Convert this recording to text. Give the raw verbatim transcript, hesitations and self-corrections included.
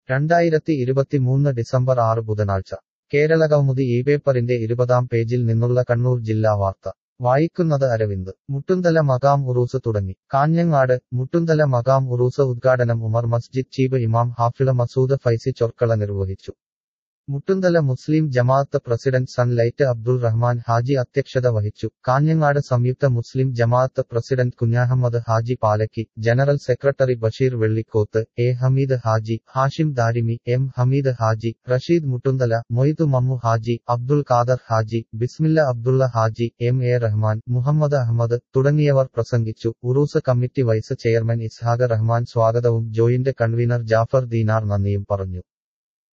രണ്ടായിരത്തി ഇരുപത്തിമൂന്ന് ഡിസംബർ ആറ് ബുധനാഴ്ച കേരളകൗമുദി ഈ പേപ്പറിന്റെ ഇരുപതാം പേജിൽ നിന്നുള്ള കണ്ണൂർ ജില്ലാ വാർത്ത വായിക്കുന്നത് അരവിന്ദ്. മുട്ടുന്തല മഖാം ഉറൂസ് തുടങ്ങി. കാഞ്ഞങ്ങാട്. മുട്ടുന്തല മഖാം ഉറൂസ് ഉദ്ഘാടനം ഉമർ മസ്ജിദ് ചീഫ് ഇമാം ഹാഫിള് മസൂദ് ഫൈസി ചൊർക്കള നിർവഹിച്ചു. Muttunthala Muslim Jamaat president Sunlight Abdul Rahman Haji അധ്യക്ഷത വഹിച്ചു. കാഞ്ഞങ്ങാട് സംയുക്ത Muslim Jamaat president Kunhahammed Haji Palakki, general secretary Basheer Vellikoth, A Hameed Haji, Hashim Darimi, M Hameed Haji, Rasheed Muttunthala, Moidu Mammu Haji, Abdul Khader Haji, Bismilla Abdulla Haji, M A Rahman, Muhammad Ahammed തുടങ്ങിയവർ പ്രസംഗിച്ചു. Uroos committee vice chairman Ishaq Rahman സ്വാഗതവും ജോയിന്റ് കൺവീനർ ജാഫർ ദീനാർ നന്ദിയും പറഞ്ഞു.